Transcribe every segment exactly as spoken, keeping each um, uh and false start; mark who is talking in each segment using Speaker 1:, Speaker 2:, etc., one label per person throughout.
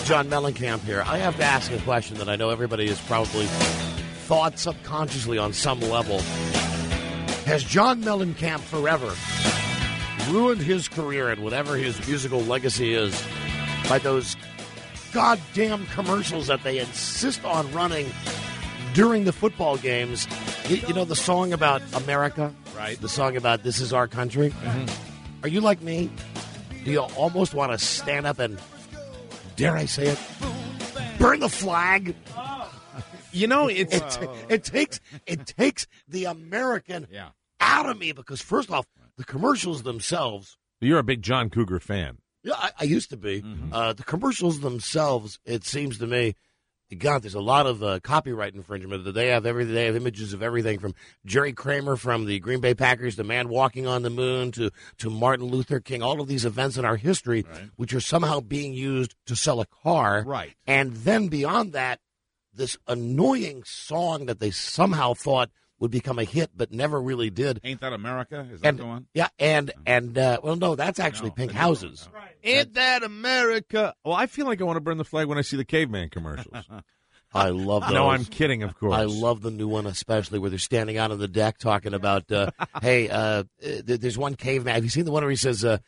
Speaker 1: John Mellencamp here. I have to ask a question that I know everybody has probably thought subconsciously on some level. Has John Mellencamp forever ruined his career and whatever his musical legacy is by those goddamn commercials that they insist on running during the football games? You, you know, the song about America?
Speaker 2: Right.
Speaker 1: The song about this is our country?
Speaker 2: Mm-hmm.
Speaker 1: Are you like me? Do you almost want to stand up and, dare I say it, burn the flag?
Speaker 2: You know, it's
Speaker 1: It, it takes it takes the American
Speaker 2: yeah.
Speaker 1: out of me because, first off, the commercials themselves.
Speaker 3: You're a big John Cougar fan.
Speaker 1: Yeah, I, I used to be.
Speaker 2: Mm-hmm.
Speaker 1: Uh, the commercials themselves, it seems to me, God, there's a lot of uh, copyright infringement. They have everything. They have images of everything from Jerry Kramer from the Green Bay Packers, the man walking on the moon, to to Martin Luther King. All of these events in our history,
Speaker 2: Right.
Speaker 1: which are somehow being used to sell a car.
Speaker 2: Right.
Speaker 1: And then beyond that, this annoying song that they somehow thought would become a hit, but never really did.
Speaker 2: Ain't That America? Is that
Speaker 1: And
Speaker 2: the one?
Speaker 1: yeah, and and uh, well, no, that's actually
Speaker 2: No,
Speaker 1: Pink
Speaker 2: that's
Speaker 1: Houses.
Speaker 2: right.
Speaker 3: Ain't that America? Well, I feel like I want to burn the flag when I see the caveman commercials.
Speaker 1: I love those.
Speaker 3: No, I'm kidding, of course.
Speaker 1: I love the new one, especially where they're standing out on the deck talking about, uh, hey, uh, th- there's one caveman. Have you seen the one where he says, uh,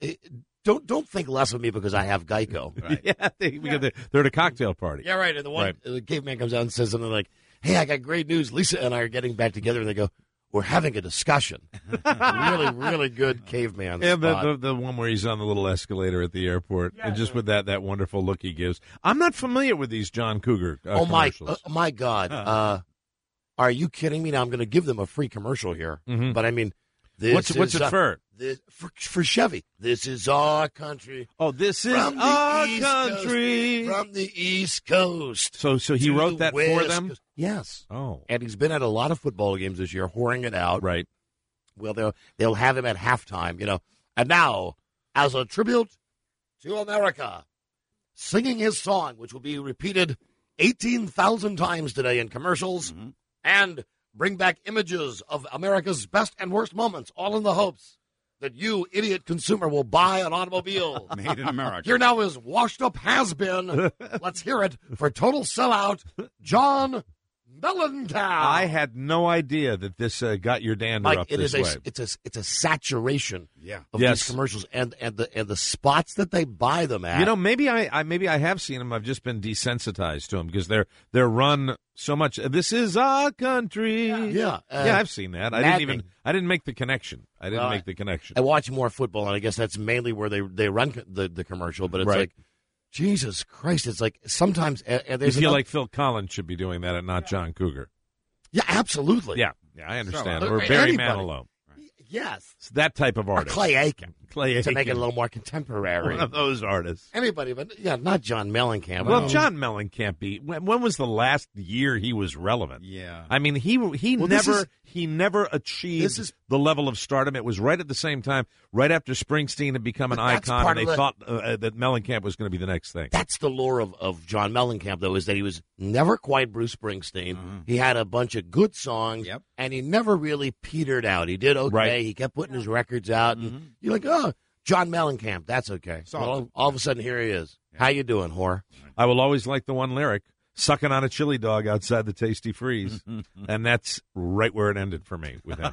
Speaker 1: don't don't think less of me because I have Geico?
Speaker 2: Right.
Speaker 3: Yeah, they, because they're, they're at a cocktail party.
Speaker 1: Yeah, right. And the one,
Speaker 3: Right.
Speaker 1: the caveman comes out and says something like, hey, I got great news. Lisa and I are getting back together. And they go, we're having a discussion. really, really good caveman
Speaker 3: Yeah, the,
Speaker 1: spot.
Speaker 3: the the one where he's on the little escalator at the airport, and just with that that wonderful look he gives. I'm not familiar with these John Cougar uh,
Speaker 1: oh, my,
Speaker 3: commercials.
Speaker 1: uh, my God. Uh, are you kidding me? Now I'm going to give them a free commercial here.
Speaker 3: Mhm.
Speaker 1: But, I mean, this
Speaker 3: what's what's
Speaker 1: is,
Speaker 3: it
Speaker 1: uh,
Speaker 3: for?
Speaker 1: this, for? For Chevy. This is our country.
Speaker 3: Oh, this is
Speaker 1: From the
Speaker 3: our
Speaker 1: East
Speaker 3: country.
Speaker 1: Coast, from the East Coast.
Speaker 3: So so he
Speaker 1: to
Speaker 3: wrote
Speaker 1: the
Speaker 3: that for
Speaker 1: West
Speaker 3: them.
Speaker 1: Coast. Yes.
Speaker 3: Oh,
Speaker 1: And he's been at a lot of football games this year, whoring it out.
Speaker 3: right.
Speaker 1: Well, they'll they'll have him at halftime, you know. And now, as a tribute to America, singing his song, which will be repeated eighteen thousand times today in commercials,
Speaker 2: Mhm.
Speaker 1: and bring back images of America's best and worst moments, all in the hopes that you, idiot consumer, will buy an automobile.
Speaker 2: Made in America.
Speaker 1: Here now is washed up has-been. Let's hear it for total sellout, John Mellencamp.
Speaker 3: I had no idea that this uh, got your dander
Speaker 1: Mike,
Speaker 3: up
Speaker 1: it
Speaker 3: this
Speaker 1: is
Speaker 3: way.
Speaker 1: a it's a it's a saturation
Speaker 2: Yeah.
Speaker 1: of
Speaker 3: Yes.
Speaker 1: these commercials and and the and the spots that they buy them at.
Speaker 3: You know, maybe I, I maybe I have seen them. I've just been desensitized to them because they're they're run so much. This is our country. Yeah,
Speaker 1: yeah, uh,
Speaker 3: yeah, I've seen that. I didn't even
Speaker 1: maddening.
Speaker 3: I didn't make the connection. I didn't
Speaker 1: Well,
Speaker 3: make the connection.
Speaker 1: I watch more football, and I guess that's mainly where they they run the the commercial. But it's
Speaker 3: Right.
Speaker 1: like, Jesus Christ! It's like sometimes uh, uh,
Speaker 3: You
Speaker 1: there's
Speaker 3: feel
Speaker 1: another-
Speaker 3: like Phil Collins should be doing that and not John Cougar.
Speaker 1: yeah, absolutely,
Speaker 3: Yeah, yeah, I understand.
Speaker 1: So,
Speaker 3: or
Speaker 1: uh,
Speaker 3: Barry
Speaker 1: anybody.
Speaker 3: Manilow.
Speaker 1: yes,
Speaker 3: It's that type of
Speaker 1: or
Speaker 3: artist.
Speaker 1: Clay Aiken
Speaker 3: Clay
Speaker 1: to make it a
Speaker 3: Aiken.
Speaker 1: little more contemporary.
Speaker 3: One of those artists.
Speaker 1: Anybody, but yeah, not John Mellencamp.
Speaker 3: Well,
Speaker 1: Um,
Speaker 3: John Mellencamp be. When, when was the last year he was relevant?
Speaker 2: Yeah.
Speaker 3: I mean, he he
Speaker 1: Well, this
Speaker 3: never
Speaker 1: is-
Speaker 3: he never achieved
Speaker 1: this is-
Speaker 3: the level of stardom. It was right at the same time, right after Springsteen had become an
Speaker 1: But that's
Speaker 3: icon,
Speaker 1: part
Speaker 3: and
Speaker 1: of
Speaker 3: they
Speaker 1: the-
Speaker 3: thought uh, that Mellencamp was going to be the next thing.
Speaker 1: That's the lore of, of John Mellencamp, though, is that he was never quite Bruce Springsteen.
Speaker 2: Mhm.
Speaker 1: He had a bunch of good songs,
Speaker 2: Yep.
Speaker 1: and he never really petered out. He did okay.
Speaker 3: Right.
Speaker 1: He kept putting his records out, and
Speaker 2: Mhm.
Speaker 1: you're like, oh, John Mellencamp, that's okay.
Speaker 2: Solid.
Speaker 1: Well, all of a sudden, here he is. How you doing, whore?
Speaker 3: I will always like the one lyric, sucking on a chili dog outside the Tasty Freeze. And that's right where it ended for me with him.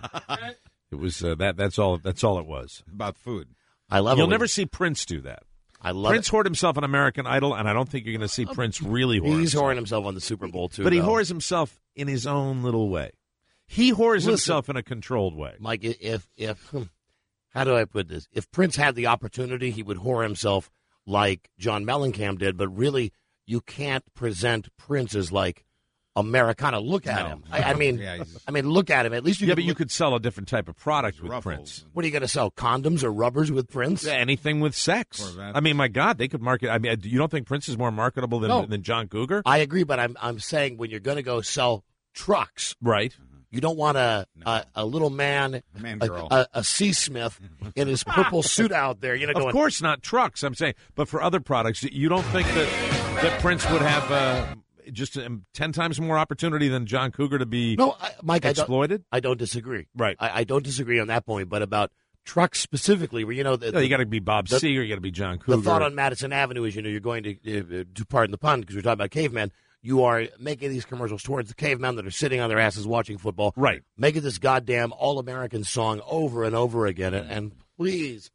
Speaker 3: It was uh, that that's all that's all it was.
Speaker 2: About food.
Speaker 1: I love
Speaker 3: You'll
Speaker 1: it.
Speaker 3: never see Prince do that.
Speaker 1: I love
Speaker 3: Prince
Speaker 1: it.
Speaker 3: whored himself on American Idol, and I don't think you're going to see Prince really whore
Speaker 1: He's
Speaker 3: himself.
Speaker 1: whoring himself on the Super Bowl, too.
Speaker 3: But he
Speaker 1: though.
Speaker 3: whores himself in his own little way. He whores
Speaker 1: Listen.
Speaker 3: himself in a controlled way.
Speaker 1: Mike, if, if, hmm, how do I put this? If Prince had the opportunity, he would whore himself like John Mellencamp did, but really, you can't present Prince as like Americana. Look at
Speaker 2: No.
Speaker 1: him. I, I mean,
Speaker 2: Yeah, he's-
Speaker 1: I mean, look at him. At least you
Speaker 3: Yeah,
Speaker 1: could
Speaker 3: but you
Speaker 1: look-
Speaker 3: could sell a different type of product with
Speaker 2: Ruffles.
Speaker 3: Prince.
Speaker 1: What are you going to sell? Condoms or rubbers with Prince?
Speaker 3: Yeah, anything with sex.
Speaker 2: Corvette.
Speaker 3: I mean, my God, they could market. I mean, you don't think Prince is more marketable than
Speaker 1: No.
Speaker 3: than John Cougar?
Speaker 1: I agree, but I'm I'm saying when you're going to go sell trucks,
Speaker 3: Right.
Speaker 1: you don't want a
Speaker 2: No.
Speaker 1: a, a little man,
Speaker 2: Man
Speaker 1: a,
Speaker 2: girl.
Speaker 1: a, a C. Smith in his purple suit out there. You know,
Speaker 3: Of
Speaker 1: going,
Speaker 3: course not trucks. I'm saying, but for other products, you don't think that that Prince would have uh, just um, ten times more opportunity than John Cougar to be
Speaker 1: no, I, Mike, I don't,
Speaker 3: exploited?
Speaker 1: I don't disagree.
Speaker 3: Right.
Speaker 1: I, I don't disagree on that point, but about trucks specifically, where you know the,
Speaker 3: No, you got to be Bob
Speaker 1: the,
Speaker 3: Seger, you got to be John Cougar.
Speaker 1: The thought on Madison Avenue is, you know, you're going to, uh, to pardon the pun, because we're talking about cavemen. You are making these commercials towards the cavemen that are sitting on their asses watching football.
Speaker 3: Right.
Speaker 1: Making this goddamn all-American song over and over again. And, and please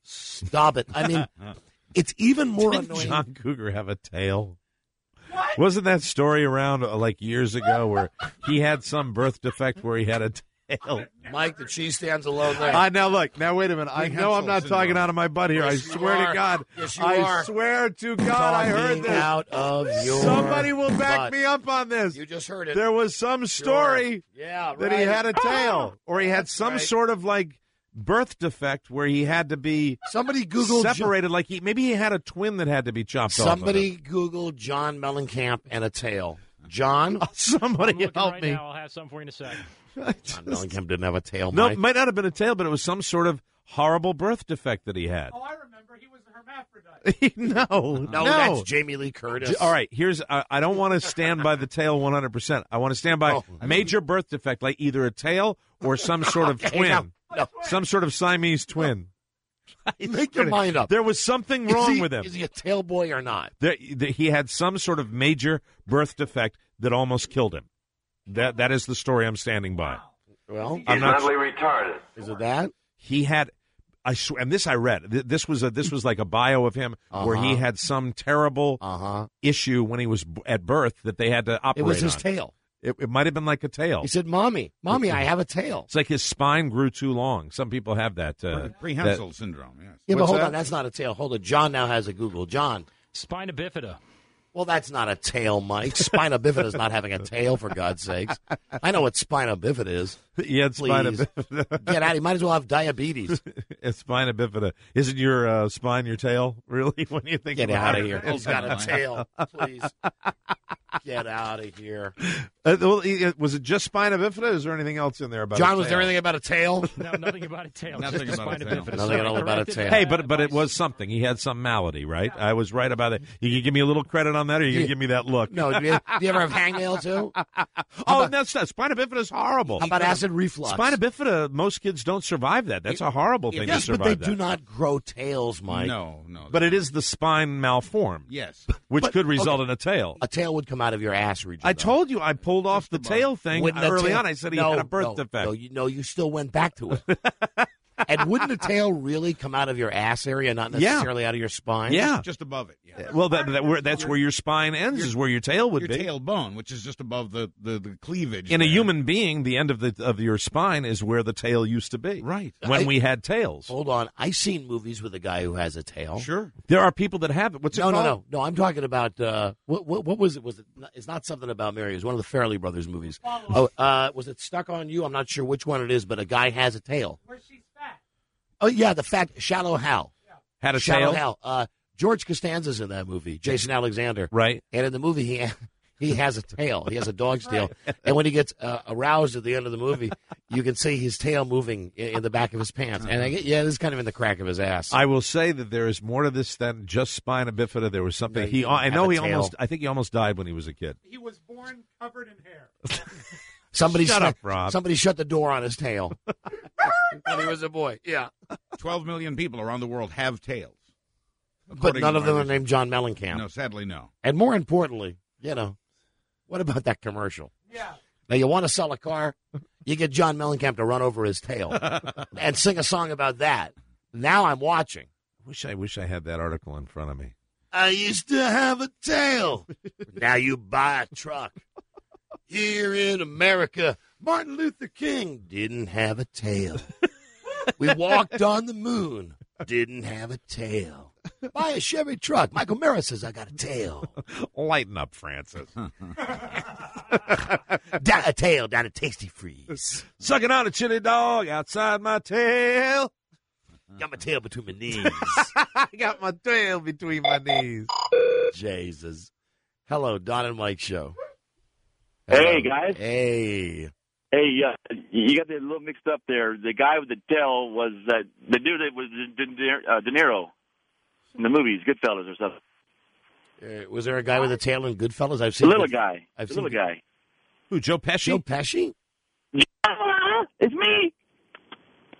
Speaker 1: stop it. I mean, it's even more
Speaker 3: Didn't
Speaker 1: annoying.
Speaker 3: John Cougar have a tail? What? Wasn't that story around uh, like years ago where he had some birth defect where he had a tail?
Speaker 1: Mike, the cheese stands alone there.
Speaker 3: I now look. Now wait a minute. I know I'm not
Speaker 2: syndrome.
Speaker 3: talking out of my butt here.
Speaker 1: Yes,
Speaker 3: I
Speaker 1: you
Speaker 3: swear
Speaker 1: are.
Speaker 3: to God.
Speaker 1: Yes, you
Speaker 3: I
Speaker 1: are.
Speaker 3: swear to God. I heard
Speaker 1: Talking
Speaker 3: this.
Speaker 1: out of your
Speaker 3: Somebody will back
Speaker 1: butt.
Speaker 3: me up on this.
Speaker 1: You just heard it.
Speaker 3: There was some story
Speaker 1: Sure. Yeah,
Speaker 3: that he
Speaker 1: right.
Speaker 3: had a tail, or he had
Speaker 1: That's
Speaker 3: some
Speaker 1: right.
Speaker 3: sort of like birth defect where he had to be
Speaker 1: Somebody Googled
Speaker 3: separated. Like he maybe he had a twin that had to be chopped
Speaker 1: Somebody
Speaker 3: off.
Speaker 1: Googled John Mellencamp and a tail. John?
Speaker 3: Somebody
Speaker 4: I'm looking
Speaker 3: help
Speaker 4: right
Speaker 3: me.
Speaker 4: Now. I'll have some for you in a sec.
Speaker 1: John Mellencamp didn't have a tail,
Speaker 3: No,
Speaker 1: Mike.
Speaker 3: it might not have been a tail, but it was some sort of horrible birth defect that he had.
Speaker 4: Oh, I remember. He was a hermaphrodite.
Speaker 3: no,
Speaker 1: no, that's Jamie Lee Curtis.
Speaker 3: J- All right, here's I, I don't want to stand by the tail one hundred percent. I want to stand by
Speaker 1: Oh,
Speaker 3: major birth defect, like either a tail or some sort of
Speaker 1: Okay,
Speaker 3: twin,
Speaker 1: no, no.
Speaker 3: some sort of Siamese twin.
Speaker 1: Make your mind up.
Speaker 3: There was something
Speaker 1: Is
Speaker 3: wrong
Speaker 1: he-
Speaker 3: with him.
Speaker 1: Is he a tail boy or not?
Speaker 3: There, th- he had some sort of major birth defect that almost killed him. That that is the story I'm standing by.
Speaker 1: Well,
Speaker 3: I'm
Speaker 5: He's
Speaker 3: not.
Speaker 5: mentally retarded.
Speaker 1: is it that?
Speaker 3: He had, I swear, and this I read. Th- This was a this was like a bio of him where he
Speaker 1: Uh-huh.
Speaker 3: had some terrible
Speaker 1: Uh-huh.
Speaker 3: issue when he was b- at birth that they had to operate
Speaker 1: It was his
Speaker 3: on.
Speaker 1: tail.
Speaker 3: It, it might have been like a tail.
Speaker 1: He said, Mommy, Mommy, I have a tail.
Speaker 3: It's like his spine grew too long. Some people have that. Uh,
Speaker 2: Prehensile
Speaker 3: that-
Speaker 2: syndrome, yes.
Speaker 1: Yeah, but
Speaker 3: What's
Speaker 1: hold
Speaker 3: that?
Speaker 1: on. That's not a tail. Hold on. John now has a Google. John.
Speaker 4: Spina bifida.
Speaker 1: Well, that's not a tail, Mike. Spina bifida is not having a tail, for God's sakes. I know what spina bifida is.
Speaker 3: He had spina
Speaker 1: Please.
Speaker 3: bifida.
Speaker 1: Get out. He might as well have diabetes.
Speaker 3: It's spina bifida. Isn't your uh, spine your tail, really, when you think
Speaker 1: Get
Speaker 3: about
Speaker 1: out of
Speaker 3: it?
Speaker 1: here. He's got a tail. Please. Get out of here.
Speaker 3: Uh, well, he- was it just spina bifida? Is there anything else in there about
Speaker 1: John,
Speaker 3: a
Speaker 1: was there
Speaker 3: tail?
Speaker 1: anything about a tail?
Speaker 4: No, nothing about a tail.
Speaker 2: Nothing
Speaker 4: just
Speaker 2: about a
Speaker 4: spina
Speaker 2: tail.
Speaker 4: bifida.
Speaker 1: Nothing
Speaker 4: Sorry,
Speaker 1: at all about a
Speaker 4: corrected
Speaker 1: tail.
Speaker 4: that.
Speaker 3: Hey, but but it was something. He had some malady, right? I was right about it. You can give me a little credit on that, or you can give me that look.
Speaker 1: No. Do you, do you ever have hangnail, too?
Speaker 3: oh,
Speaker 1: about-
Speaker 3: that's not spina bifida is horrible.
Speaker 1: How about acid reflux?
Speaker 3: Spina bifida? Most kids don't survive that. That's a horrible thing
Speaker 1: Yes,
Speaker 3: to
Speaker 1: but
Speaker 3: survive
Speaker 1: they
Speaker 3: that.
Speaker 1: do not grow tails, Mike.
Speaker 2: No, no.
Speaker 3: But it is the spine malformed,
Speaker 2: Yes.
Speaker 3: which
Speaker 1: But-
Speaker 3: could result
Speaker 1: okay.
Speaker 3: in a tail.
Speaker 1: A tail would come out of your ass region.
Speaker 3: I
Speaker 1: though.
Speaker 3: told you I pulled off the tail thing
Speaker 1: Wouldn't a
Speaker 3: early
Speaker 1: tail-
Speaker 3: on. I said he
Speaker 1: no,
Speaker 3: had a birth
Speaker 1: no,
Speaker 3: defect.
Speaker 1: No you, no, you still went back to it. And wouldn't a tail really come out of your ass area, not
Speaker 3: Yeah.
Speaker 1: necessarily out of your spine?
Speaker 3: Yeah.
Speaker 2: Just above it, yeah.
Speaker 3: Well, that, that where, that's where your spine ends, is where your tail would
Speaker 2: Your
Speaker 3: be.
Speaker 2: tailbone, which is just above the, the, the cleavage.
Speaker 3: In a
Speaker 2: there.
Speaker 3: human being, the end of the of your spine is where the tail used to be.
Speaker 2: Right.
Speaker 3: When
Speaker 1: I-
Speaker 3: we had tails.
Speaker 1: Hold on. I've seen movies with a guy who has a tail.
Speaker 2: Sure.
Speaker 3: There are people that have it. What's it
Speaker 1: No, no,
Speaker 3: called?
Speaker 1: no, no. I'm talking about uh, what, what? What was it? Was it? It's not something about Mary. It was one of the Farrelly Brothers movies. Oh, uh, was it Stuck on You? I'm not sure which one it is, but a guy has a tail.
Speaker 4: Where she's fat.
Speaker 1: Oh yeah, the fact Shallow Hal.
Speaker 3: Had a
Speaker 1: Shallow
Speaker 3: tail?
Speaker 1: Hal. Uh, George Costanza's in that movie. Jason Alexander.
Speaker 3: Right.
Speaker 1: And in the movie, he he has a tail. He has a dog's tail. And when he gets uh, aroused at the end of the movie, you can see his tail moving in, in the back of his pants. And I get, yeah, this is kind of in the crack of his ass.
Speaker 3: I will say that there is more to this than just spina bifida. There was something
Speaker 1: No,
Speaker 3: he.
Speaker 1: you
Speaker 3: I
Speaker 1: have
Speaker 3: know
Speaker 1: a
Speaker 3: he
Speaker 1: tail.
Speaker 3: almost. I think he almost died when he was a kid.
Speaker 4: He was born covered in hair.
Speaker 1: somebody
Speaker 3: Shut
Speaker 1: shut,
Speaker 3: up, Rob.
Speaker 1: Somebody shut the door on his tail. When he was a boy. Yeah.
Speaker 2: twelve million people around the world have tails.
Speaker 1: But
Speaker 2: According
Speaker 1: none
Speaker 2: to
Speaker 1: of them
Speaker 2: my
Speaker 1: are
Speaker 2: research.
Speaker 1: named John Mellencamp.
Speaker 2: No, sadly, no.
Speaker 1: And more importantly, you know, what about that commercial?
Speaker 4: Yeah.
Speaker 1: Now, you want to sell a car, you get John Mellencamp to run over his tail and sing a song about that. Now I'm watching.
Speaker 3: Wish I wish I had that article in front of me.
Speaker 1: I used to have a tail. Now you buy a truck. Here in America, Martin Luther King didn't have a tail. We walked on the moon, didn't have a tail. Buy a Chevy truck. Michael Mara says, I got a tail.
Speaker 3: Lighten up, Francis.
Speaker 1: Down a tail down a Tasty Freeze.
Speaker 3: Sucking on a chili dog outside my tail.
Speaker 1: Got my tail between my knees.
Speaker 3: I got my tail between my knees.
Speaker 1: Jesus. Hello, Don and Mike Show.
Speaker 5: Hey,
Speaker 1: Hello.
Speaker 5: guys.
Speaker 1: Hey.
Speaker 5: Hey, uh, you got that a little mixed up there. The guy with the tail was uh, the dude that was De, De, uh, De Niro in the movies, Goodfellas or something.
Speaker 1: Uh, was there a guy with a tail in Goodfellas? I've
Speaker 5: The
Speaker 1: seen
Speaker 5: little
Speaker 1: Good-
Speaker 5: guy.
Speaker 1: I've
Speaker 5: the
Speaker 1: seen
Speaker 5: little guy.
Speaker 3: Who, Joe Pesci?
Speaker 1: Joe Pesci?
Speaker 5: It's me.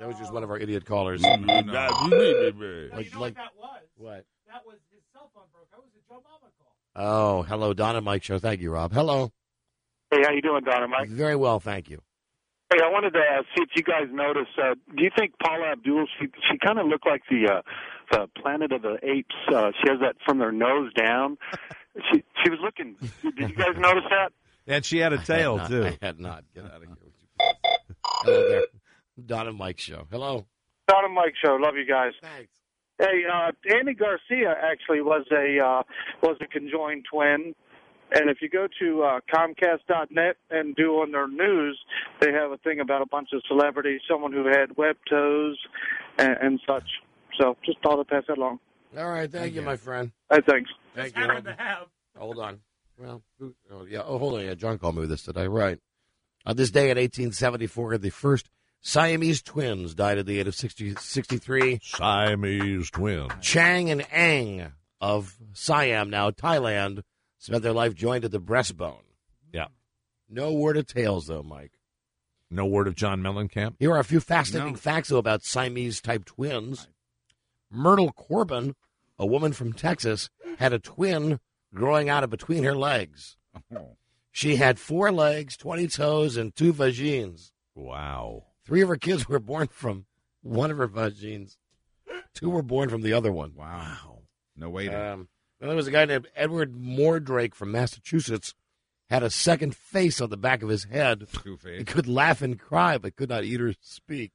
Speaker 1: That was just one of our idiot callers.
Speaker 2: No.
Speaker 1: Like,
Speaker 4: You know
Speaker 1: like,
Speaker 4: what that was?
Speaker 1: what?
Speaker 4: That was his cell phone broke. That was a Joe Mama call.
Speaker 1: Oh, hello, Don and Mike show. Thank you, Rob. Hello.
Speaker 5: Hey, how you doing, Don and Mike?
Speaker 1: Very well, thank you.
Speaker 5: Hey, I wanted to uh, see if you guys noticed. Uh, do you think Paula Abdul? She she kind of looked like the uh, the Planet of the Apes. Uh, she has that from their nose down. She she was looking. Did you guys notice that?
Speaker 3: And she had a tail,
Speaker 1: I had not,
Speaker 3: too.
Speaker 1: I had not. Get out of here. Would you please? Hello there. Don and Mike show. Hello.
Speaker 5: Don and Mike show. Love you guys.
Speaker 1: Thanks.
Speaker 5: Hey, uh, Andy Garcia actually was a uh, was a conjoined twin. And if you go to uh, Comcast dot net and do on their news, they have a thing about a bunch of celebrities, someone who had web toes and, and such. So just thought I'd pass that along.
Speaker 1: All right, thank you, my friend.
Speaker 5: Hey, thanks.
Speaker 1: Thank
Speaker 4: Just
Speaker 1: you.
Speaker 4: happened to have.
Speaker 1: Hold on. Well, who, oh, yeah. Oh, hold on. Yeah, John called me with this today. Right. On this day in eighteen seventy-four, the first Siamese twins died at the age of sixty, sixty-three.
Speaker 3: Siamese twin.
Speaker 1: Chang and Ang of Siam, now Thailand, spent their life joined at the breastbone.
Speaker 3: Yeah.
Speaker 1: No word of tails, though, Mike.
Speaker 3: No word of John Mellencamp?
Speaker 1: Here are a few fascinating
Speaker 2: No.
Speaker 1: facts, though, about Siamese-type twins. Myrtle Corbin, a woman from Texas, had a twin growing out of between her legs.
Speaker 2: Oh.
Speaker 1: She had four legs, twenty toes, and two vagines.
Speaker 3: Wow.
Speaker 1: Three of her kids were born from one of her vagines. Two were born from the other one.
Speaker 2: Wow. No waiting.
Speaker 1: Um, well, there was a guy named Edward Mordrake from Massachusetts, had a second face on the back of his head.
Speaker 2: Two
Speaker 1: He
Speaker 2: face.
Speaker 1: could laugh and cry, but could not eat or speak.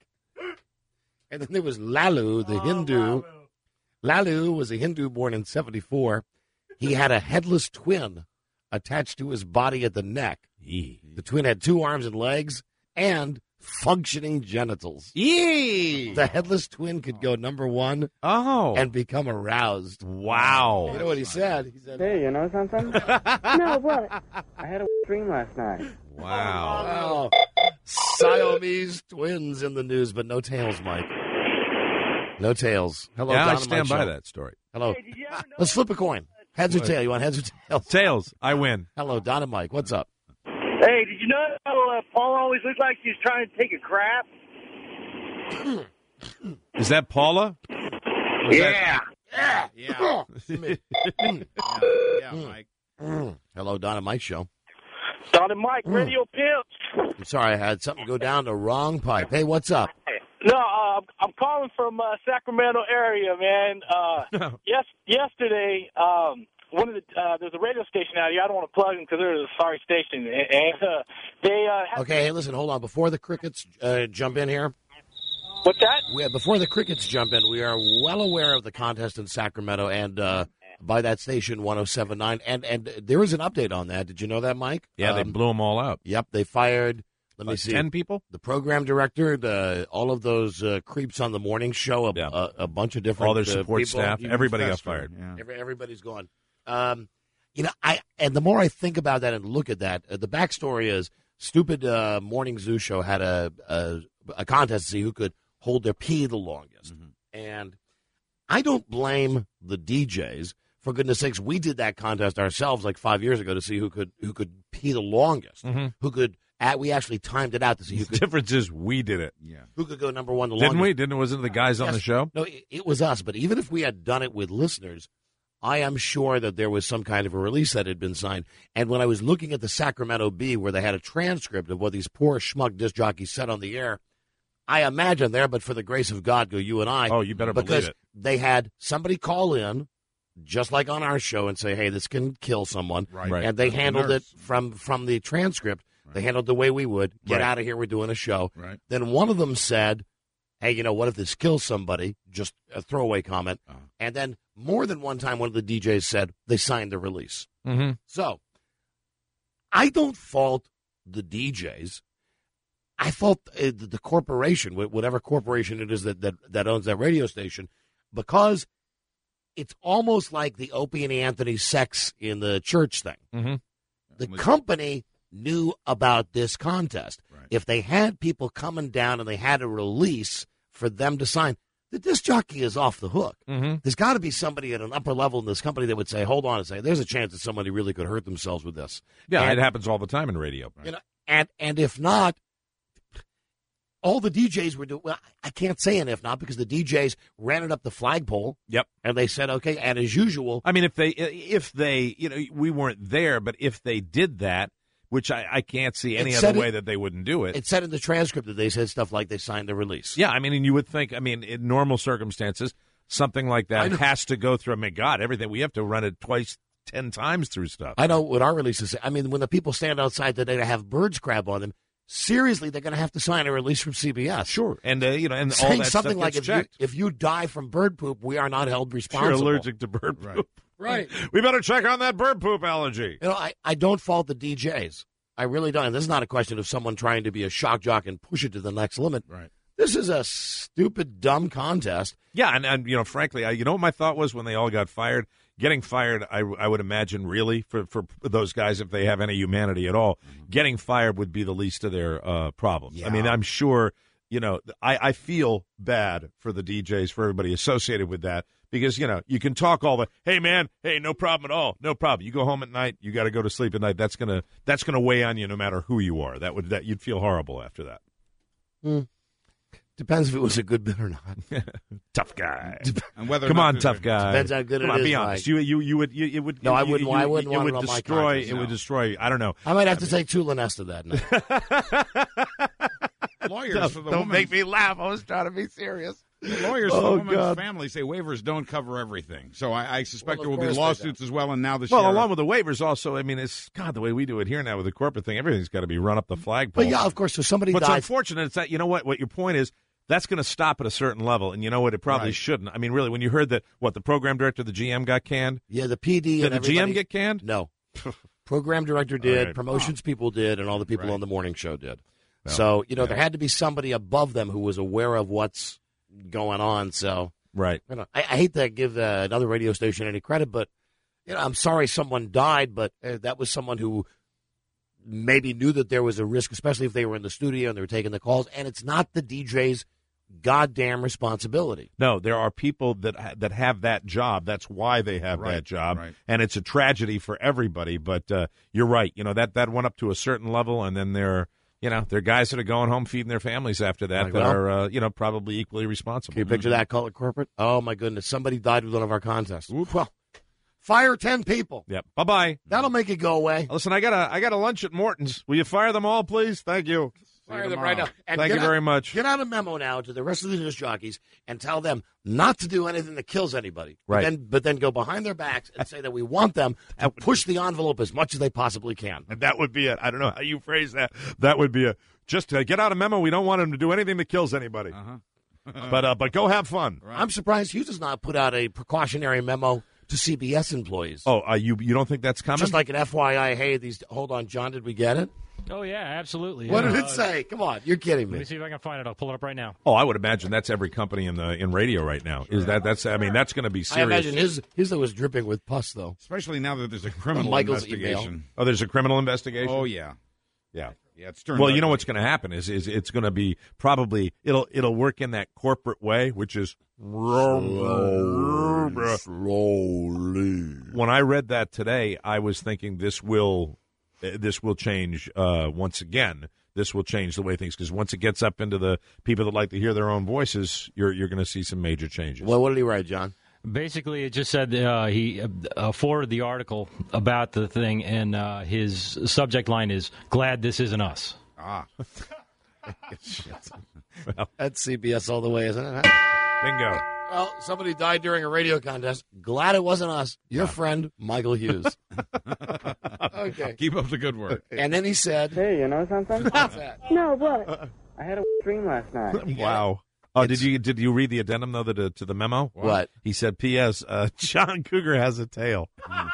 Speaker 1: And then there was Lalu, the
Speaker 4: Oh,
Speaker 1: Hindu.
Speaker 4: Lalu.
Speaker 1: Lalu was a Hindu born in seventy-four. He had a headless twin attached to his body at the neck.
Speaker 3: Yee.
Speaker 1: The twin had two arms and legs and functioning genitals.
Speaker 3: Yee.
Speaker 1: The headless twin could go number one
Speaker 3: Oh.
Speaker 1: and become aroused.
Speaker 3: Wow.
Speaker 1: You know what he said? He said,
Speaker 6: Hey, you know something? No, what? I had a dream last night.
Speaker 3: Wow.
Speaker 1: "Oh, Siamese twins in the news, but no tails, Mike. No tails. Hello,
Speaker 3: Yeah,
Speaker 1: Don
Speaker 3: I
Speaker 1: and
Speaker 3: stand
Speaker 1: Mike
Speaker 3: by
Speaker 1: show.
Speaker 3: that story.
Speaker 1: Hello. Let's flip a coin. Heads or tails? You want heads or tails?
Speaker 3: Tails. I win.
Speaker 1: Hello, Don and Mike. What's up?
Speaker 7: Hey, did you know how uh, Paul always looked like he was trying to take a crap?
Speaker 3: Is that Paula? Was
Speaker 7: Yeah.
Speaker 1: Yeah.
Speaker 2: Yeah.
Speaker 1: Mm.
Speaker 2: Yeah, Mike.
Speaker 1: Mm. Hello, Don and Mike show.
Speaker 7: Don and Mike, radio pimps.
Speaker 1: I'm sorry, I had something go down the wrong pipe. Hey, what's up?
Speaker 7: No, uh, I'm calling from uh, Sacramento area, man. Uh, yes, yesterday, um, one of the uh, there's a radio station out here. I don't want to plug them because they're a sorry station, and, and uh, they uh, have,
Speaker 1: Okay, hey, listen, hold on. Before the crickets uh, jump in here,
Speaker 7: what's that?
Speaker 1: we, before the crickets jump in, we are well aware of the contest in Sacramento and uh, by that station, one oh seven point nine. And, and there is an update on that. Did you know that, Mike?
Speaker 3: Yeah, they
Speaker 1: Um,
Speaker 3: blew them all out.
Speaker 1: Yep, they fired, let me
Speaker 3: Like
Speaker 1: see,
Speaker 3: ten people?
Speaker 1: the program director, the, all of those uh, creeps on the morning show, a,
Speaker 3: Yeah.
Speaker 1: a, a bunch of different
Speaker 3: All their
Speaker 1: uh,
Speaker 3: support
Speaker 1: people.
Speaker 3: staff.
Speaker 2: Even
Speaker 3: Everybody got
Speaker 2: Fester,
Speaker 3: fired.
Speaker 2: Yeah.
Speaker 1: Every, everybody's gone. Um, you know, I and the more I think about that and look at that, uh, the backstory is stupid uh, morning zoo show had a, a a contest to see who could hold their pee the longest, and I don't blame the D Js. For goodness sakes, we did that contest ourselves like five years ago to see who could who could pee the longest,
Speaker 3: Mhm.
Speaker 1: who could. At, we actually timed it out to see who
Speaker 3: The
Speaker 1: could
Speaker 3: difference is we did it.
Speaker 2: Yeah.
Speaker 1: who could go number one the
Speaker 3: Didn't
Speaker 1: longest.
Speaker 3: we? Didn't wasn't it the guys on
Speaker 1: Yes.
Speaker 3: the show?
Speaker 1: No, it, it was us. But even if we had done it with listeners, I am sure that there was some kind of a release that had been signed. And when I was looking at the Sacramento Bee, where they had a transcript of what these poor schmuck disc jockeys said on the air, I imagine there, but for the grace of God, go you and I.
Speaker 3: Oh, you better
Speaker 1: because
Speaker 3: believe it.
Speaker 1: they had somebody call in, just like on our show, and say, hey, this can kill someone.
Speaker 2: Right.
Speaker 3: Right.
Speaker 1: And they
Speaker 2: The
Speaker 1: handled
Speaker 2: nurse.
Speaker 1: it from, from the transcript. They handled it the way we would. Get
Speaker 3: Right.
Speaker 1: out of here. We're doing a show.
Speaker 2: Right.
Speaker 1: Then one of them said, hey, you know, what if this kills somebody? Just a throwaway comment.
Speaker 2: Uh-huh.
Speaker 1: And then more than one time, one of the D Js said they signed the release.
Speaker 3: Mm-hmm.
Speaker 1: So I don't fault the D Js. I fault uh, the the corporation, wh- whatever corporation it is that, that, that owns that radio station, because it's almost like the Opie and Anthony sex in the church thing.
Speaker 3: Mm-hmm.
Speaker 1: The
Speaker 2: Only-
Speaker 1: company knew about this contest.
Speaker 2: Right.
Speaker 1: If they had people coming down and they had a release for them to sign, the disc jockey is off the hook.
Speaker 3: Mm-hmm.
Speaker 1: There's got to be somebody at an upper level in this company that would say, hold on a second, there's a chance that somebody really could hurt themselves with this.
Speaker 3: Yeah,
Speaker 1: And-
Speaker 3: it happens all the time in radio.
Speaker 1: You know, and, and if not, all the D Js were doing. Well, I can't say an if not because the D Js ran it up the flagpole.
Speaker 3: Yep.
Speaker 1: And they said, okay, and as usual.
Speaker 3: I mean, if they, if they, you know, we weren't there, but if they did that, which I, I can't see any other way
Speaker 1: it,
Speaker 3: that they wouldn't do it.
Speaker 1: It said in the transcript that they said stuff like they signed the release.
Speaker 3: Yeah, I mean, and you would think, I mean, in normal circumstances, something like that has to go through. I mean, God, everything. We have to run it twice, ten times through stuff.
Speaker 1: I know what our releases say. I mean, when the people stand outside today to have birds crab on them, seriously, they're going to have to sign a release from C B S.
Speaker 3: Sure. And, uh, you know, and
Speaker 1: saying
Speaker 3: all that
Speaker 1: something
Speaker 3: stuff
Speaker 1: like
Speaker 3: gets
Speaker 1: if you,
Speaker 3: checked.
Speaker 1: if you die from bird poop, we are not held responsible.
Speaker 3: You're allergic to bird poop.
Speaker 1: Right.
Speaker 3: We better check on that bird poop allergy.
Speaker 1: You know, I, I don't fault the D Js. I really don't. And this is not a question of someone trying to be a shock jock and push it to the next limit.
Speaker 2: Right.
Speaker 1: This is a stupid, dumb contest.
Speaker 3: Yeah, and, and you know, frankly, I, you know what my thought was when they all got fired? Getting fired, I, I would imagine, really, for, for those guys, if they have any humanity at all, mm-hmm. getting fired would be the least of their uh, problems.
Speaker 2: Yeah.
Speaker 3: I mean, I'm sure, you know, I, I feel bad for the D Js, for everybody associated with that, because, you know, you can talk all the, hey, man, hey, no problem at all, no problem. You go home at night, you got to go to sleep at night. That's gonna that's gonna weigh on you no matter who you are. That would that you'd feel horrible after that.
Speaker 1: Mm. Depends if it was a good bit or not.
Speaker 3: Tough guy.
Speaker 2: And whether
Speaker 3: Come
Speaker 2: or not
Speaker 3: on,
Speaker 2: there's
Speaker 3: tough
Speaker 2: a-
Speaker 3: guy.
Speaker 1: Depends how good
Speaker 3: Come
Speaker 1: it
Speaker 3: on,
Speaker 1: is,
Speaker 3: be honest.
Speaker 1: Mike.
Speaker 3: You you you would you it would
Speaker 1: No, I
Speaker 3: you-
Speaker 1: wouldn't-
Speaker 3: you-
Speaker 1: I wouldn't
Speaker 3: it
Speaker 1: want
Speaker 3: would
Speaker 1: it on my
Speaker 3: destroy
Speaker 1: conscience,
Speaker 3: it would
Speaker 1: no.
Speaker 3: destroy. I don't know.
Speaker 1: I might have to take two Lunesta that night.
Speaker 2: Lawyers for the
Speaker 3: Don't
Speaker 2: woman's,
Speaker 3: make me laugh. I was trying to be serious.
Speaker 2: the lawyers for
Speaker 3: Oh,
Speaker 2: the woman's
Speaker 3: God.
Speaker 2: family say waivers don't cover everything. So I, I suspect
Speaker 1: Well,
Speaker 2: there
Speaker 1: of
Speaker 2: will be
Speaker 1: course they
Speaker 2: lawsuits as well. And now the
Speaker 3: Well,
Speaker 2: sheriff-
Speaker 3: along with the waivers, also, I mean, it's God the way we do it here now with the corporate thing. Everything's got to be run up the flagpole.
Speaker 1: But yeah, of course, so somebody
Speaker 3: What's
Speaker 1: died.
Speaker 3: unfortunate is that you know what? What your point is. That's going to stop at a certain level, and you know what? It probably
Speaker 2: Right.
Speaker 3: shouldn't. I mean, really, when you heard that, what the program director, the G M, got canned.
Speaker 1: Yeah, the P D
Speaker 3: Did
Speaker 1: and
Speaker 3: the G M
Speaker 1: everybody-
Speaker 3: get canned?
Speaker 1: No. Program director did,
Speaker 3: All right.
Speaker 1: promotions people did, and all the people
Speaker 2: Right.
Speaker 1: on the morning show did.
Speaker 3: Well,
Speaker 1: so, you know,
Speaker 3: yeah.
Speaker 1: there had to be somebody above them who was aware of what's going on. So,
Speaker 3: Right.
Speaker 1: you know, I, I hate to give uh, another radio station any credit, but, you know, I'm sorry someone died, but uh, that was someone who maybe knew that there was a risk, especially if they were in the studio and they were taking the calls. And it's not the D J's goddamn responsibility.
Speaker 3: No, there are people that ha- that have that job. That's why they have
Speaker 2: Right,
Speaker 3: that job,
Speaker 2: right.
Speaker 3: and it's a tragedy for everybody. But uh, you're right. You know that that went up to a certain level, and then there, you know, there are guys that are going home feeding their families after that
Speaker 1: Like,
Speaker 3: that
Speaker 1: well,
Speaker 3: are, uh, you know, probably equally responsible.
Speaker 1: Can you picture that, call it corporate? Oh, my goodness. Somebody died with one of our contests. Well, fire ten people.
Speaker 3: Yep. Bye bye.
Speaker 1: That'll make it go away.
Speaker 3: Listen, I got a I got a lunch at Morton's. Will you fire them all, please? Thank you.
Speaker 1: Fire them right now. And
Speaker 3: Thank
Speaker 1: get
Speaker 3: you
Speaker 1: out-
Speaker 3: very much.
Speaker 1: Get out a memo now to the rest of the disc jockeys and tell them not to do anything that kills anybody.
Speaker 3: Right.
Speaker 1: But then, but then go behind their backs and say that we want them to push the envelope as much as they possibly can.
Speaker 3: And that would be it. I don't know how you phrase that. That would be a just uh, get out a memo. We don't want them to do anything that kills anybody.
Speaker 2: Uh-huh.
Speaker 3: but uh, but go have fun.
Speaker 2: Right.
Speaker 1: I'm surprised Hughes has not put out a precautionary memo to C B S employees.
Speaker 3: Oh, uh, you you don't think that's coming?
Speaker 1: Just like an F Y I, hey, these. Hold on, John, did we get it?
Speaker 4: Oh, yeah, absolutely.
Speaker 1: What
Speaker 4: yeah.
Speaker 1: did it
Speaker 4: Uh,
Speaker 1: say? Come on, you're kidding
Speaker 4: Let me
Speaker 1: me.
Speaker 4: see if I can find it. I'll pull it up right now.
Speaker 3: Oh, I would imagine that's every company in the in radio right now. Is that that's? I mean, that's going to be
Speaker 1: I
Speaker 3: serious.
Speaker 1: imagine his his though was dripping with pus though.
Speaker 2: Especially now that there's a criminal
Speaker 1: Michael's
Speaker 2: investigation.
Speaker 3: Oh, there's a criminal investigation.
Speaker 2: Oh, yeah.
Speaker 3: yeah.
Speaker 2: Yeah, it's turned
Speaker 3: Well, you know
Speaker 2: ugly.
Speaker 3: what's going to happen is is it's going to be probably it'll it'll work in that corporate way, which is
Speaker 1: Slowly, slowly.
Speaker 3: when I read that today, I was thinking this will uh, this will change uh, once again. This will change the way things because once it gets up into the people that like to hear their own voices, you're you're going to see some major changes.
Speaker 1: Well, what did he write, John?
Speaker 4: Basically, it just said uh, he uh, forwarded the article about the thing, and uh, his subject line is, glad this isn't us.
Speaker 2: Ah.
Speaker 1: That's C B S all the way, isn't it? Huh?
Speaker 3: Bingo.
Speaker 1: Well, somebody died during a radio contest. Glad it wasn't us. Your friend, Michael Hughes. Okay.
Speaker 2: Keep up the good work.
Speaker 1: And then he said,
Speaker 6: Hey, you know something?
Speaker 1: what's that?
Speaker 6: No, what? I had a dream last night.
Speaker 3: Wow. Oh, did you did you read the addendum though to, to the memo?
Speaker 1: What?
Speaker 3: He said, P S. Uh, John Cougar has a tail.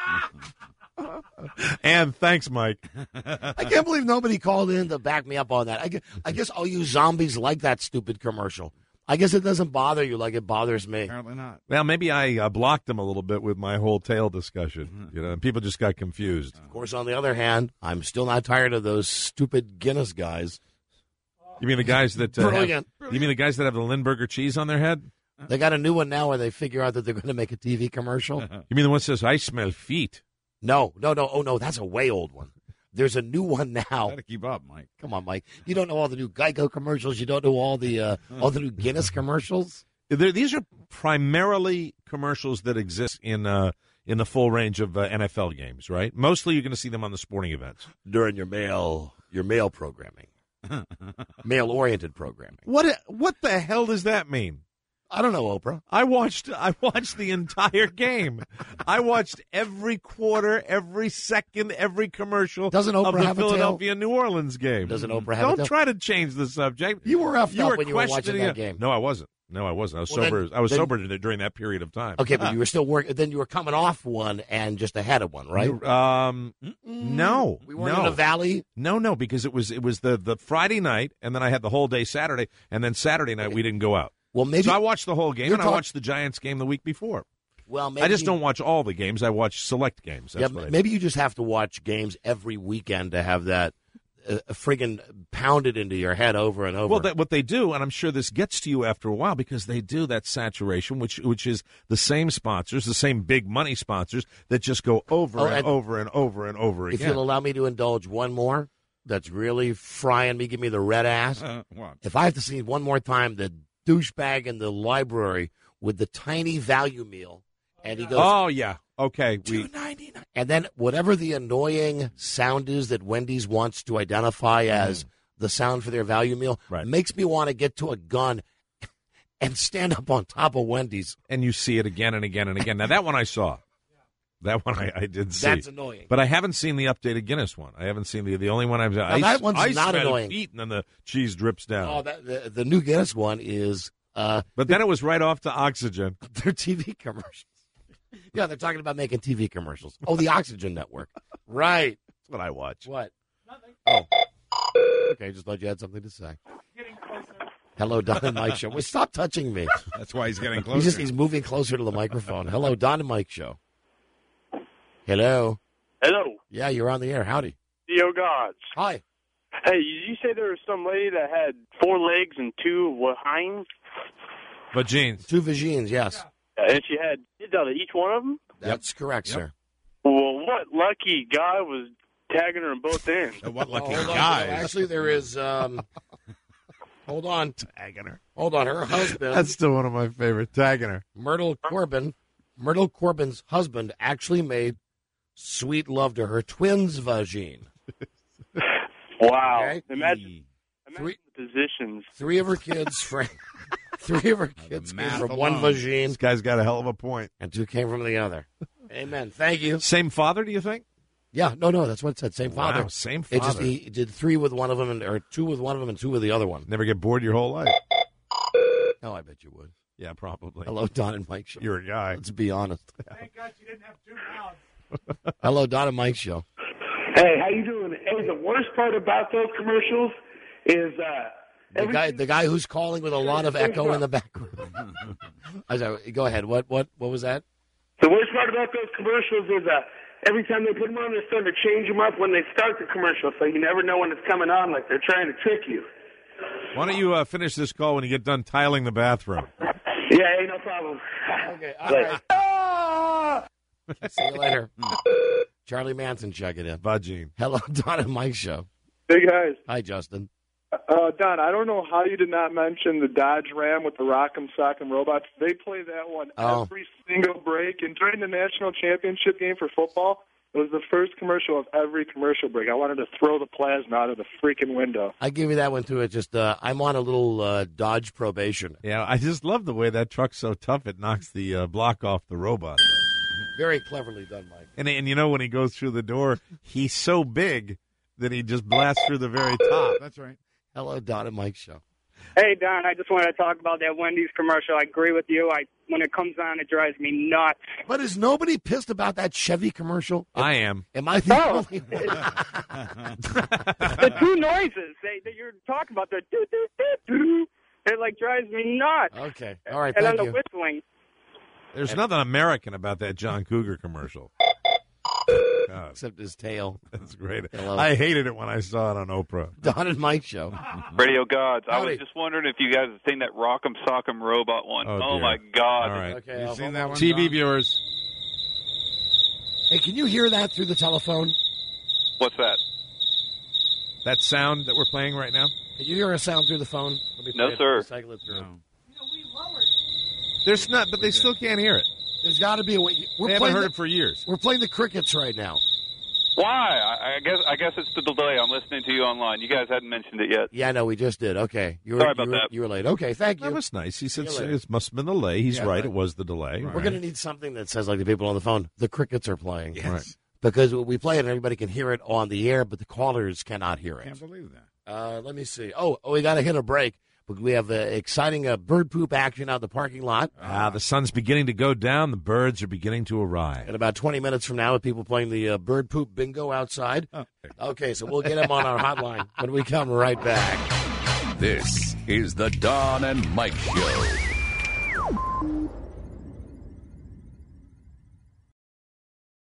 Speaker 3: And thanks, Mike.
Speaker 1: I can't believe nobody called in to back me up on that. I guess, I guess all you zombies like that stupid commercial. I guess it doesn't bother you like it bothers me.
Speaker 2: Apparently not.
Speaker 3: Well, maybe I uh, blocked him a little bit with my whole tail discussion. You know, and people just got confused.
Speaker 1: Of course, on the other hand, I'm still not tired of those stupid Guinness guys.
Speaker 3: You mean the guys that uh,
Speaker 1: Brilliant.
Speaker 3: Have, you mean the guys that have the Lindbergher cheese on their head?
Speaker 1: They got a new one now where they figure out that they're going to make a T V commercial.
Speaker 3: You mean the one that says, I smell feet?
Speaker 1: No, no, no. Oh, no, that's a way old one. There's a new one now.
Speaker 2: Got to keep up, Mike.
Speaker 1: Come on, Mike. You don't know all the new Geico commercials. You don't know all the uh, all the new Guinness commercials.
Speaker 3: They're, these are primarily commercials that exist in uh, in the full range of uh, N F L games, right? Mostly, you're going to see them on the sporting events
Speaker 1: during your mail your mail programming, mail oriented programming.
Speaker 3: What what the hell does that mean?
Speaker 1: I don't know, Oprah.
Speaker 3: I watched I watched the entire game. I watched every quarter, every second, every commercial
Speaker 1: Doesn't Oprah
Speaker 3: of the
Speaker 1: have a tail?
Speaker 3: Philadelphia New Orleans game.
Speaker 1: Doesn't Oprah have a
Speaker 3: Don't
Speaker 1: tail?
Speaker 3: try to change the subject.
Speaker 1: You were effed
Speaker 3: You
Speaker 1: up
Speaker 3: were
Speaker 1: when you were watching
Speaker 3: questioning
Speaker 1: that
Speaker 3: it.
Speaker 1: game.
Speaker 3: No, I wasn't. No, I wasn't. I was
Speaker 1: Well,
Speaker 3: sober.
Speaker 1: then-
Speaker 3: I was
Speaker 1: then-
Speaker 3: sober during that period of time.
Speaker 1: Okay, but you were still working. Then you were coming off one and just ahead of one, right?
Speaker 3: Um, no,
Speaker 1: We weren't
Speaker 3: no.
Speaker 1: in a valley.
Speaker 3: No, no, because it was it was the, the Friday night, and then I had the whole day Saturday, and then Saturday night we didn't go out.
Speaker 1: Well, maybe.
Speaker 3: So I watched the whole game,
Speaker 1: You're
Speaker 3: and I
Speaker 1: talk-
Speaker 3: watched the Giants game the week before.
Speaker 1: well, maybe
Speaker 3: I just don't watch all the games. I watch select games. That's
Speaker 1: Yeah,
Speaker 3: what I do.
Speaker 1: maybe you just have to watch games every weekend to have that uh, friggin' pounded into your head over and over.
Speaker 3: Well, that, what they do, and I'm sure this gets to you after a while, because they do that saturation, which which is the same sponsors, the same big money sponsors that just go over
Speaker 1: Oh,
Speaker 3: and,
Speaker 1: and-
Speaker 3: over and over and over
Speaker 1: if
Speaker 3: again.
Speaker 1: you'll allow me to indulge one more, that's really frying me, give me the red ass.
Speaker 2: Uh, what?
Speaker 1: If I have to see one more time the douchebag in the library with the tiny value meal, and he goes,
Speaker 3: Oh yeah, okay. We
Speaker 1: two ninety-nine. And then whatever the annoying sound is that Wendy's wants to identify as the sound for their value meal
Speaker 3: Right.
Speaker 1: makes me want to get to a gun and stand up on top of Wendy's.
Speaker 3: and you see it again and again and again. Now that one I saw. That one I, I did see.
Speaker 1: That's annoying.
Speaker 3: But I haven't seen the updated Guinness one. I haven't seen the the only one I've
Speaker 1: Now,
Speaker 3: ice,
Speaker 1: that one's
Speaker 3: ice
Speaker 1: not
Speaker 3: fed
Speaker 1: annoying.
Speaker 3: feet, and then the cheese drips down.
Speaker 1: Oh, that, the, the new Guinness one is uh,
Speaker 3: but then it was right off to oxygen.
Speaker 1: their T V commercials. Yeah, they're talking about making T V commercials. Oh, the Oxygen Network. Right.
Speaker 3: That's what I watch.
Speaker 1: What? Oh. Okay, just thought you had something to say. Hello, Don and Mike Show. Well, stop touching me.
Speaker 2: That's why he's getting
Speaker 1: He's
Speaker 2: closer.
Speaker 1: just he's moving closer to the microphone. Hello, Don and Mike Show. Hello.
Speaker 7: Hello,
Speaker 1: Yeah, you're on the air. Howdy.
Speaker 7: Theo Gods.
Speaker 1: Hi.
Speaker 7: Hey, you say there was some lady that had four legs and two hinds,
Speaker 3: But jeans.
Speaker 1: Two vagines, yes.
Speaker 7: and she had kids out of each one of them?
Speaker 1: That's correct,
Speaker 3: Yep.
Speaker 1: sir.
Speaker 7: Well, what lucky guy was tagging her in both ends?
Speaker 2: Uh, what lucky
Speaker 1: Oh, hold on.
Speaker 2: guy?
Speaker 1: Actually, there is. Um, hold on.
Speaker 3: Tagging her.
Speaker 1: Hold on. Her husband,
Speaker 3: That's still one of my favorite. Tagging her.
Speaker 1: Myrtle Corbin, Myrtle Corbin's husband, actually made sweet love to her twins' vagine.
Speaker 7: Wow.
Speaker 1: Okay.
Speaker 7: Imagine, imagine
Speaker 1: Three-
Speaker 7: the positions.
Speaker 1: Three of her kids from three of her kids came
Speaker 2: math
Speaker 1: from one
Speaker 2: alone.
Speaker 1: vagine,
Speaker 3: This guy's got a hell of a point.
Speaker 1: and two came from the other. Amen. Thank you.
Speaker 3: Same father, do you think?
Speaker 1: Yeah, no, no, that's what it said. Same father.
Speaker 3: Wow, same
Speaker 1: It
Speaker 3: father.
Speaker 1: just he did three with one of them, and or two with one of them, and two with the other one.
Speaker 3: Never get bored your whole life.
Speaker 1: Oh, I bet you would.
Speaker 3: Yeah, probably.
Speaker 1: Hello, Don and Mike Show.
Speaker 3: You're a guy.
Speaker 1: Let's be honest. Thank God you didn't have two mouths. Hello, Don and Mike Show.
Speaker 8: Hey, how you doing? Hey, the worst part about those commercials is uh,
Speaker 1: The
Speaker 8: every
Speaker 1: guy, the guy who's calling with a lot of echo in the background. I'm sorry, go ahead. What, what, what was that?
Speaker 8: the worst part about those commercials is uh, every time they put them on, they're starting to change them up when they start the commercial, so you never know when it's coming on. Like they're trying to trick you.
Speaker 3: Why don't you uh, finish this call when you get done tiling the bathroom?
Speaker 8: Yeah, ain't no problem.
Speaker 1: Okay, all right.
Speaker 8: Ah!
Speaker 1: See you later. Charlie Manson checking in.
Speaker 3: Vagine.
Speaker 1: Hello, Don and Mike Show.
Speaker 5: Hey, guys.
Speaker 1: Hi, Justin.
Speaker 5: Uh, Don, I don't know how you did not mention the Dodge Ram with the Rock'em Sock'em Robots. They play that one
Speaker 1: Oh.
Speaker 5: every single break. And during the national championship game for football, it was the first commercial of every commercial break. I wanted to throw the plasma out of the freaking window.
Speaker 1: I give you that one too. It just uh, I'm on a little uh, Dodge probation.
Speaker 3: Yeah, I just love the way that truck's so tough it knocks the uh, block off the robot.
Speaker 1: Very cleverly done, Mike.
Speaker 3: And and you know when he goes through the door, he's so big that he just blasts through the very top.
Speaker 2: That's right.
Speaker 1: Hello, Don and Mike Show.
Speaker 9: Hey, Don, I just wanted to talk about that Wendy's commercial. I agree with you. I When it comes on, it drives me nuts.
Speaker 1: But is nobody pissed about that Chevy commercial?
Speaker 3: I am.
Speaker 1: Am I the
Speaker 9: Oh.
Speaker 1: only one?
Speaker 9: The two noises they, that you're talking about, the doo doo doo doo, it like drives me nuts.
Speaker 1: Okay. All right.
Speaker 9: And then
Speaker 1: Thank
Speaker 9: the
Speaker 1: you.
Speaker 9: whistling.
Speaker 3: There's nothing American about that John Cougar commercial. God,
Speaker 1: Except his tail.
Speaker 3: that's great.
Speaker 1: Hello.
Speaker 3: I hated it when I saw it on Oprah.
Speaker 1: Don and Mike Show.
Speaker 10: Radio Gods. I
Speaker 1: Howdy.
Speaker 10: was just wondering if you guys have seen that Rock'em Sock'em Robot one.
Speaker 3: Oh,
Speaker 10: Oh,
Speaker 3: dear.
Speaker 10: my God.
Speaker 3: All right.
Speaker 1: Okay.
Speaker 2: You
Speaker 1: I'll-
Speaker 2: seen that one?
Speaker 3: T V
Speaker 2: Don?
Speaker 3: viewers.
Speaker 1: Hey, can you hear that through the telephone?
Speaker 10: What's that?
Speaker 3: That sound that we're playing right now?
Speaker 1: Can you hear a sound through the phone? Let me
Speaker 10: No,
Speaker 1: play it.
Speaker 10: sir.
Speaker 1: Cycle it through.
Speaker 2: No.
Speaker 3: There's not, but they still can't hear it.
Speaker 1: There's got to be a way. We're
Speaker 3: They haven't
Speaker 1: playing
Speaker 3: heard
Speaker 1: the,
Speaker 3: it for years.
Speaker 1: We're playing the crickets right now.
Speaker 10: Why? I, I guess I guess it's the delay. I'm listening to you online. You guys hadn't mentioned it yet.
Speaker 1: Yeah, no, we just did. Okay. You were,
Speaker 10: Sorry about
Speaker 1: you were,
Speaker 10: that.
Speaker 1: You were late. Okay, thank you.
Speaker 3: That was nice. He said
Speaker 1: See you later.
Speaker 3: it must have been the delay. He's
Speaker 1: Yeah,
Speaker 3: right.
Speaker 1: right.
Speaker 3: It was the delay.
Speaker 1: We're going to need something that says, like the people on the phone, the crickets are playing.
Speaker 2: Yes.
Speaker 3: Right.
Speaker 1: Because we play it and everybody can hear it on the air, but the callers cannot hear
Speaker 2: I
Speaker 1: it.
Speaker 2: can't believe that.
Speaker 1: Uh, let me see. Oh, oh we got to hit a break. But we have uh, exciting uh, bird poop action out in the parking lot.
Speaker 3: Ah, the sun's beginning to go down. The birds are beginning to arrive.
Speaker 1: In about twenty minutes from now, with people playing the uh, bird poop bingo outside.
Speaker 2: Okay.
Speaker 1: Okay, so we'll get them on our hotline when we come right back.
Speaker 11: This is the Don and Mike Show.